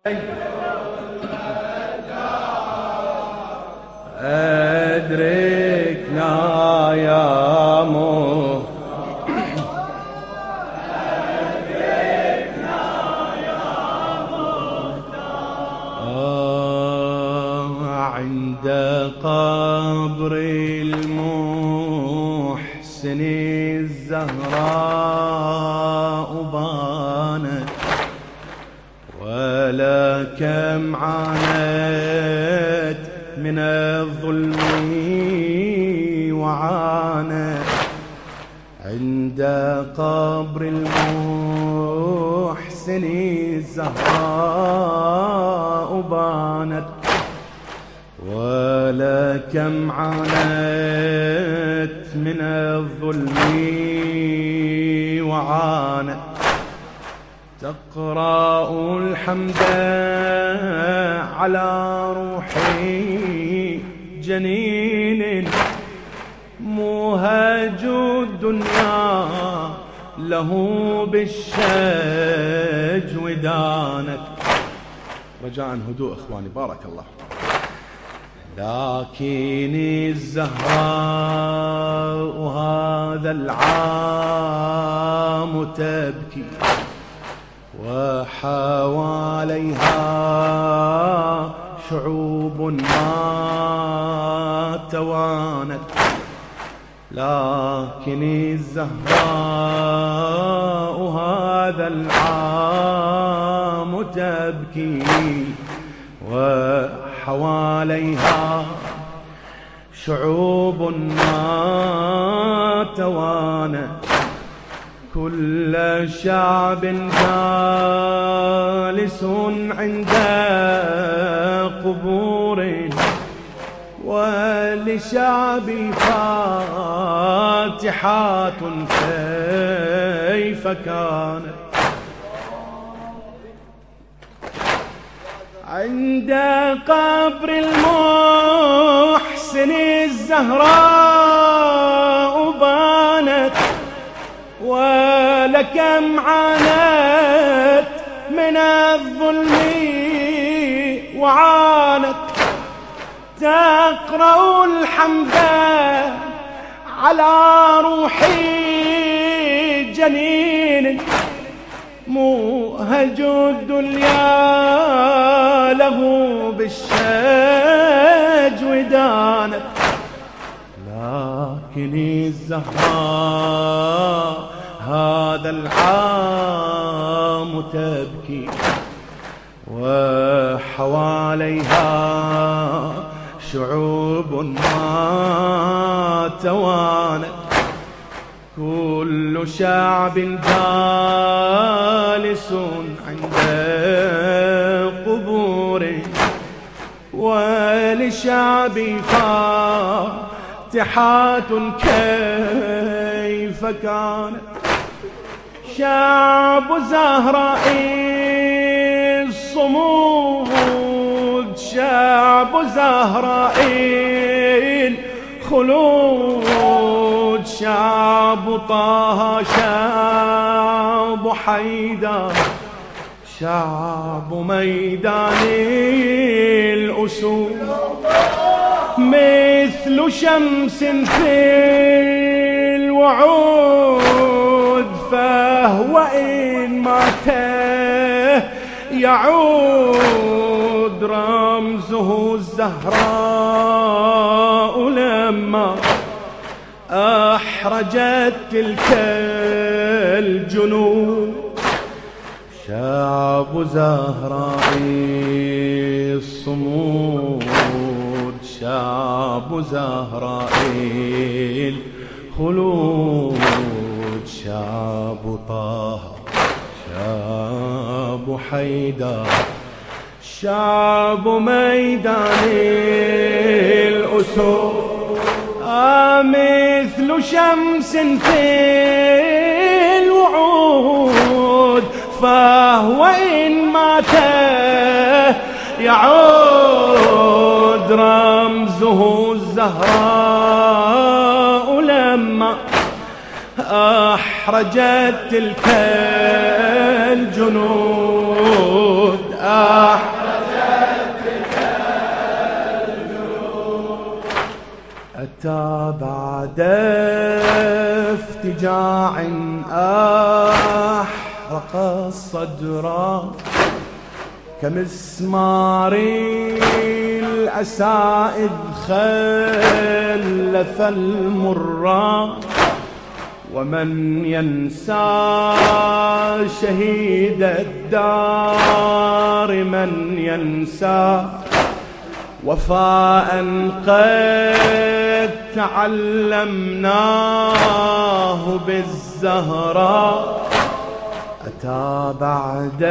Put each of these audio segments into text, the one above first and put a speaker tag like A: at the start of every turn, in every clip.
A: أدركنا يا مو أدركنا يا مختار عند قبر المحسن الزهراء بانت ولا كم عانت من الظلم وعانت عند قبر المحسن الزهراء بانت ولا كم عانت من الظلم وعانت تقرأ الحمد على روحي جنين موهج الدنيا له بالشج ودانت. رجاء هدوء اخواني بارك الله. لكن الزهراء هذا العام تبكي وحواليها شعوب ما توانت لكن الزهراء هذا العام تبكي وحواليها شعوب ما توانت كل شعب جالس عند قبور ولشعب فاتحات كيف كانت عند قبر المحسن الزهراء بانت ولكم عانت من الظلم وعانت تقرأ الحمد على روحي جنين موهج الدنيا له بالشج ودانت لكن الزهراء هذا العام تبكي وحواليها شعوب ما توانت كل شعب جالس عند قبور ولشعب فاتحات كيف كانت شعب زهراء الصمود شعب زهراء الخلود شعب طه شعب حيدر شعب ميدان الأسود مثل شمس في الوعود فهو إن مات يعود رمزه الزهراء لما أحرجت تلك الجنود شعب زهراء الصمود شعب زهراء الخلود شعب طه شعب حيدر شعب ميدان الأسود مثل شمس في الوعود فهو إن مات يعود رمزه الزهراء لما أحرجت تلك الجنود أتى بعد افتجاع أحرق الصدر كمسمار الأسائد خلف المرة. ومن ينسى شهيد الدار، من ينسى وفاء قد تعلمناه بالزهراء. أتى بعد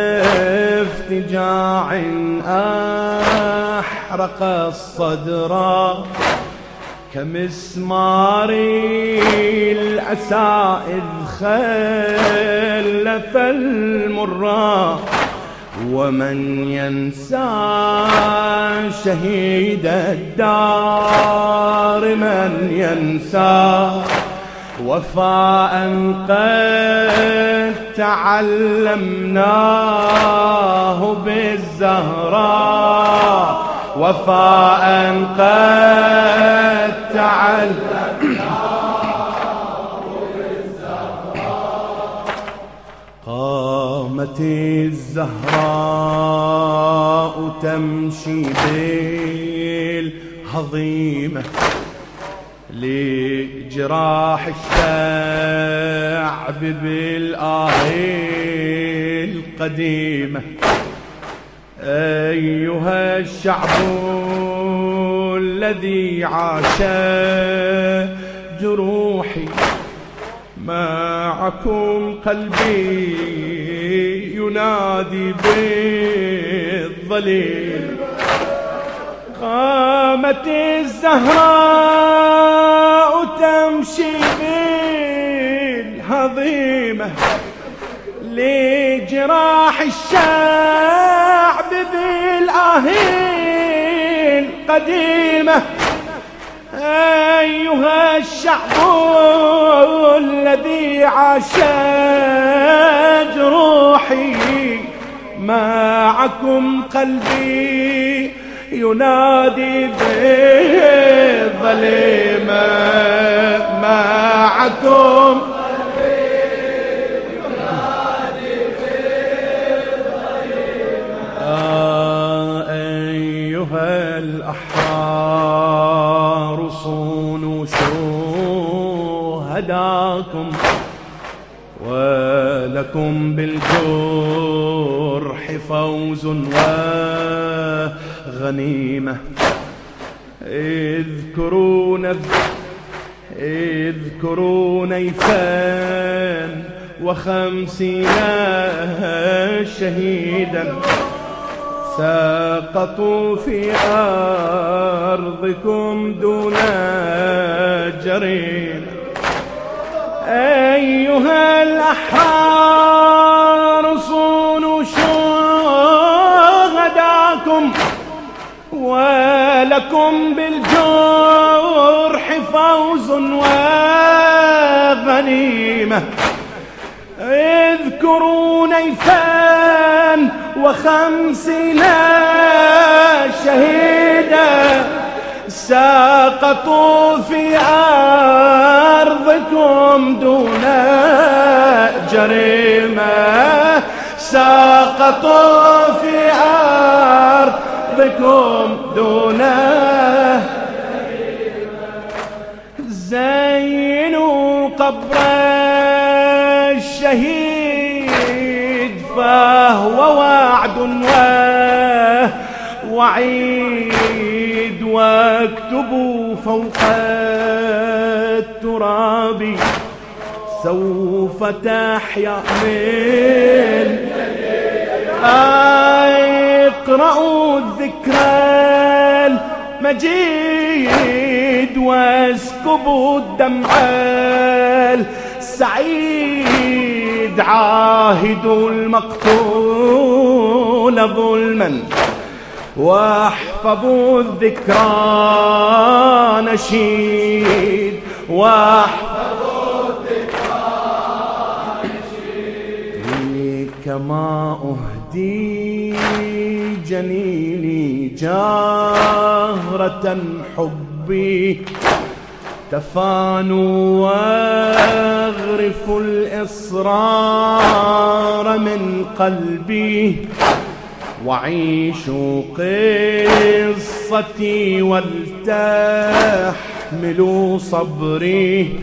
A: افتجاع أحرق الصدر كمسمار الأسائد خلف المرة. ومن ينسى شهيد الدار، من ينسى وفاء قد تعلمناه بالزهراء. وفاء قد تعلمناه بالزهراء. قامت الزهراء تمشي بالهضيمة لجراح الشعب بالآهي القديمة. أيها الشعب الذي عاش جروحي، معكم قلبي ينادي بالظليل. قامت الزهراء تمشي بالهضيمة لجراح الشعب بالآهي القديمة. أيها الشعب الذي عاش جروحي، معكم قلبي ينادي بالظليمة. معكم ينادي بالظليمة. أيها الأحرار صونوا شهداكم، ولكم بالجرح فوز وغنيمة. اذكروا نيفان و50 شهيدا سقطوا في أرضكم دون جريمة. أيها الأحرار صونوا شهداكم، ولكم بالجرح فوز وغنيمة. اذكروا نيفان و50 شهيدا سقطوا في أرضكم دون جريمة. سقطوا في أرضكم دون جريمة. زينوا قبر الشهيد فهو وعد وعيد. واكتبوا فوق التراب سوف تحيا من اقرأوا الذكرى المجيد واسكبوا الدمع السعيد. عاهدوا المقتول ظلما واحفظوا الذكرى نشيد. واحفظوا الذكرى نشيد. كما أهدي جنيني جاهرة حبي تفانوا واغرف الإصرار من قلبي وعيش قصتي ولتحملوا صبري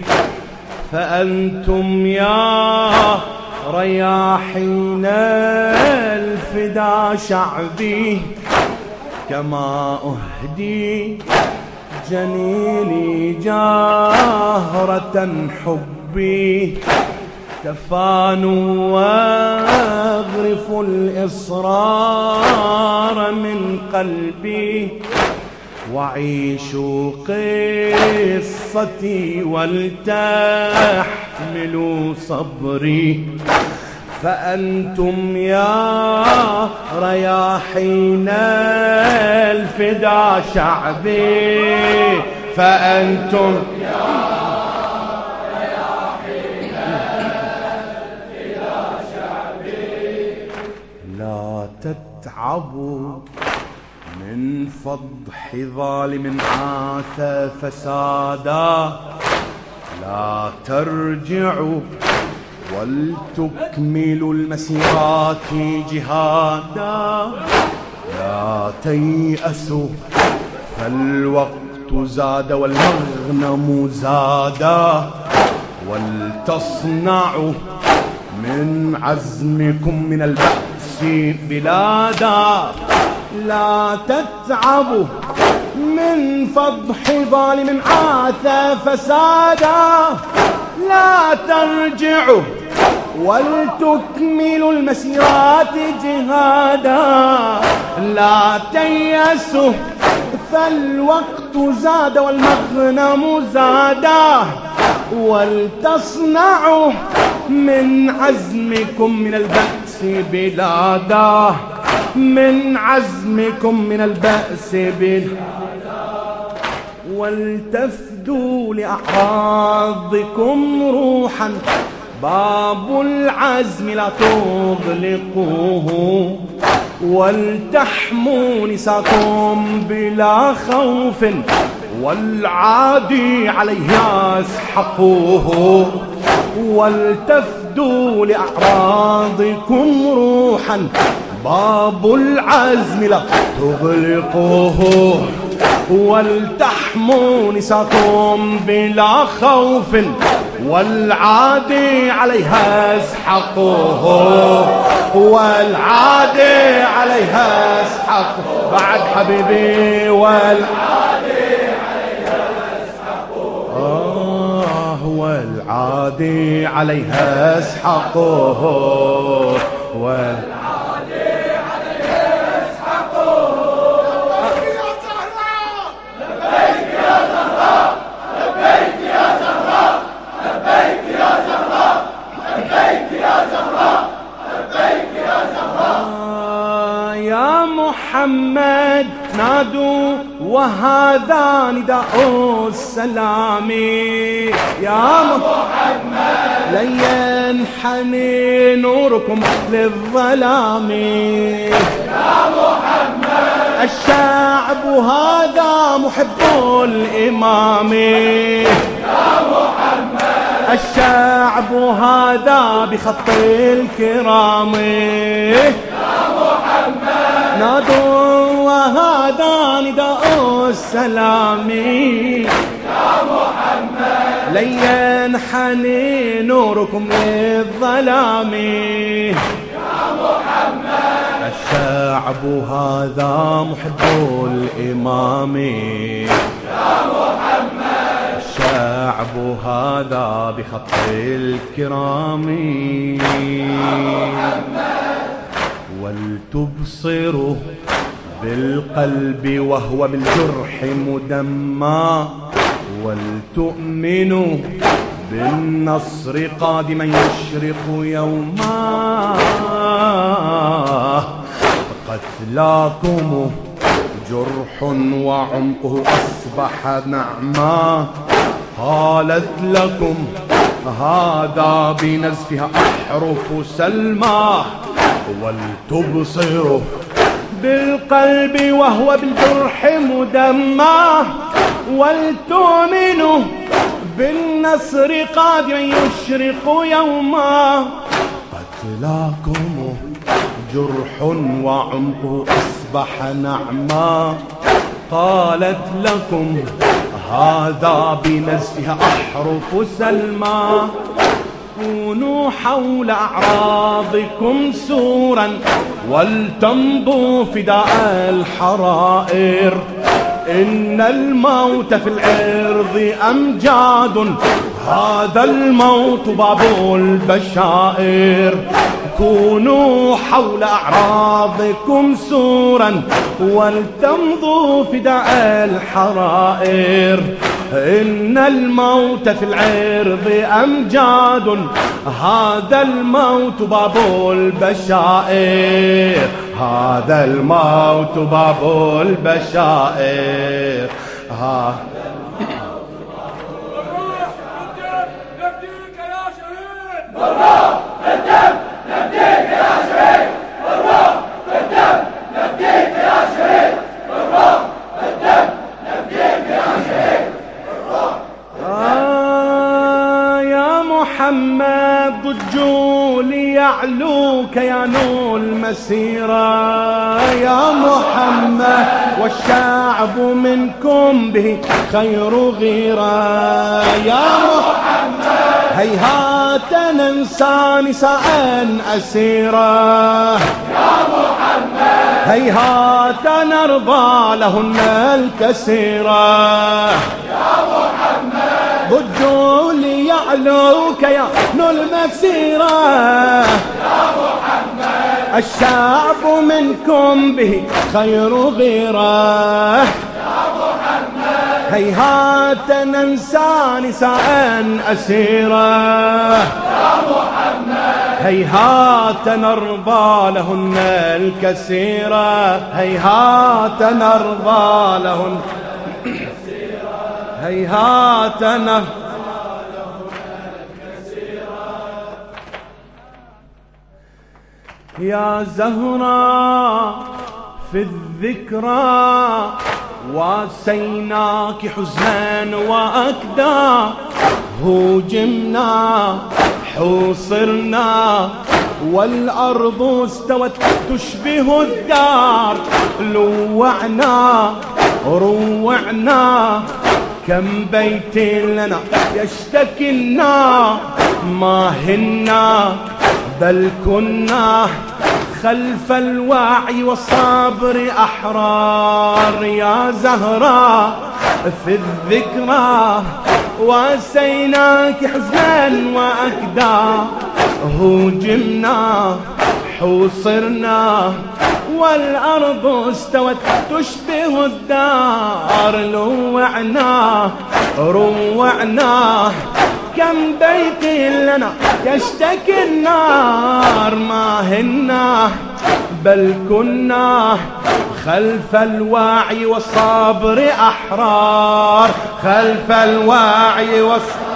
A: فأنتم يا رياحين الفدا شعبي كما أهدي جنيني جاهرة حبي تفانوا واغرف الإصرار من قلبي وعيش قصتي ولتحملوا صبري فأنتم يا رياحين الفدا شعبي فأنتم يا رياحين الفدا شعبي لا تتعبوا من فضح ظالم عاث فسادا لا ترجعوا ولتكملوا المسيرات جهادا لا تيأسوا فالوقت زاد والمغنم زادا ولتصنعوا من عزمكم من البأس بلادا لا تتعبوا من فضح ظالم عاث فسادا لا ترجعوا ولتكملوا المسيرات جهادا لا تيأسوا فالوقت زاد والمغنم زادا ولتصنعوا من عزمكم من البأس بلادا من عزمكم من البأس ولتفدوا لأعراضكم روحا باب العزم لا تغلقوه ولتحموا نساكم بلا خوف والعادي عليه يسحقوه ولتفدوا لأعراضكم روحا باب العزم لا تغلقوه ولتحموا نساكم بلا خوف والعادي عليها اسحقوه والعادي عليها اسحقوه بعد حبيبي والعادي عليها اسحقوه والعادي عليها اسحقوه محمد نادوا وهذا نداء السلام يا محمد لن ينحني نوركم للظلام يا محمد الشعب هذا محب الإمام يا محمد الشعب هذا بخط الكرام نادوا وهذا نداء السلام يا محمد لن ينحني نوركم للظلام يا محمد الشعب هذا محب الإمام يا محمد الشعب هذا بخط الكرام يا محمد ولتبصروا بالقلب وهو بالجرح مدمى ولتؤمنوا بالنصر قادما يشرق يوما قتلاكم جرح وعمقه أصبح نعما قالت لكم هذا بنزفها أحرف سلمى ولتبصروا بالقلب وهو بالجرح مدمى، ولتؤمنوا بالنصر قادما يشرق يوما. قتلاكم جرح وعمق أصبح نعما، قالت لكم هذا بنزفها أحرف سلمى. كونوا حول أعراضكم سورا، ولتمضوا فداء الحرائر. إن الموت في العرض أمجاد، هذا الموت باب البشائر. كونوا حول أعراضكم سورا، ولتمضوا فداء الحرائر. إن الموت في العرض أمجاد، هذا الموت باب البشائر. هذا الموت باب البشائر. محمد ضجوا ليعلوك يا نور المسيرة. يا محمد والشعب منكم به خير غيرة. يا محمد هيهات ننسى نساء أسيرة. يا محمد هيهات نرضى لهن الكسيرة. يا محمد ضجوا ليعلوك يا نور المسيرة. يا محمد الشعب منكم به خير غيره. يا محمد هيهات ننسى نساء أسيرة. يا محمد هيهات نرضى لهن الكسيرة. هيهات نرضى لهن هيهات يا زهراء في الذكرى واسيناك حزنا وأكدا. هوجمنا حوصرنا والأرض استوت تشبه الدار. لوعنا روعنا كم بيت لنا يشتكينا. ما هنا بل كنا خلف الوعي والصبر أحرار. يا زهراء في الذكرى واسيناك حزنا وأكدا. هوجمنا حوصرنا والأرض استوت تشبه الدار. لوعنا روعنا كم بيت لنا يشتكي النار. ما هنا بل كنا خلف الوعي والصبر أحرار. خلف الوعي والصبر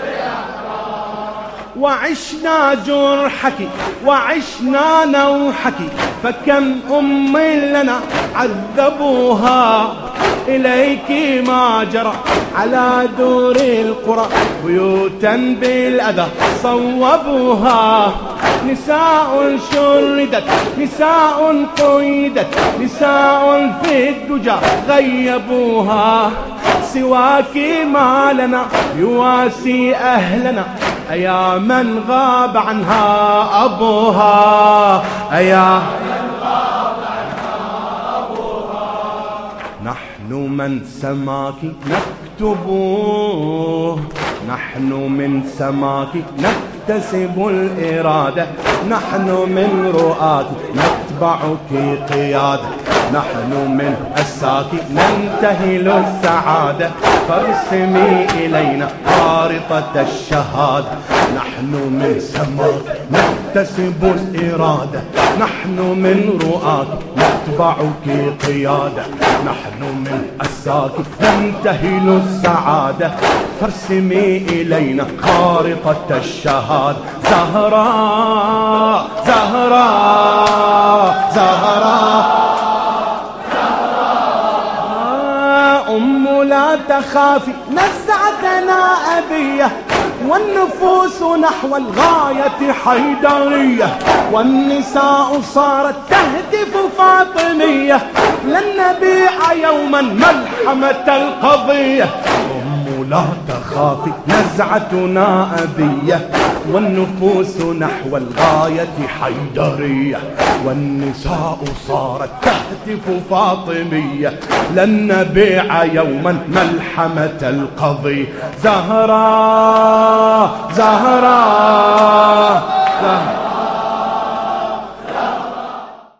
A: وعشنا جرحك وعشنا نوحك. فكم أم لنا عذبوها. إليك ما جرى على دور القرى بيوتا بالأذى صوبوها. نساء شردت نساء قيدت نساء في الدجى غيبوها. سواك ما لنا يواسي أهلنا. أيا من غاب عنها أبوها. أيا من غاب عنها أبوها. نحن من سماك نكتبوه. نحن من سماك نكتسب الإرادة. نحن من رؤاك نتبعك قيادة. نحن من أساك ننتهل السعادة. فارسمي إلينا خارطة الشهادة. نحن من سماك نكتسب الإرادة. نحن من رؤاك نتبعك قيادة. نحن من أساك ننتهل السعادة. فارسمي إلينا خارطة الشهادة. زهراء زهراء زهراء لا تخافي نزعتنا أبية والنفوس نحو الغاية حيدرية والنساء صارت تهتف فاطمية لن نبيع يوما ملحمة القضية لا تخافي نزعتنا أبية والنفوس نحو الغاية حيدرية والنساء صارت تهتف فاطمية لن نبيع يوما ملحمة القضية زهراء زهراء زهراء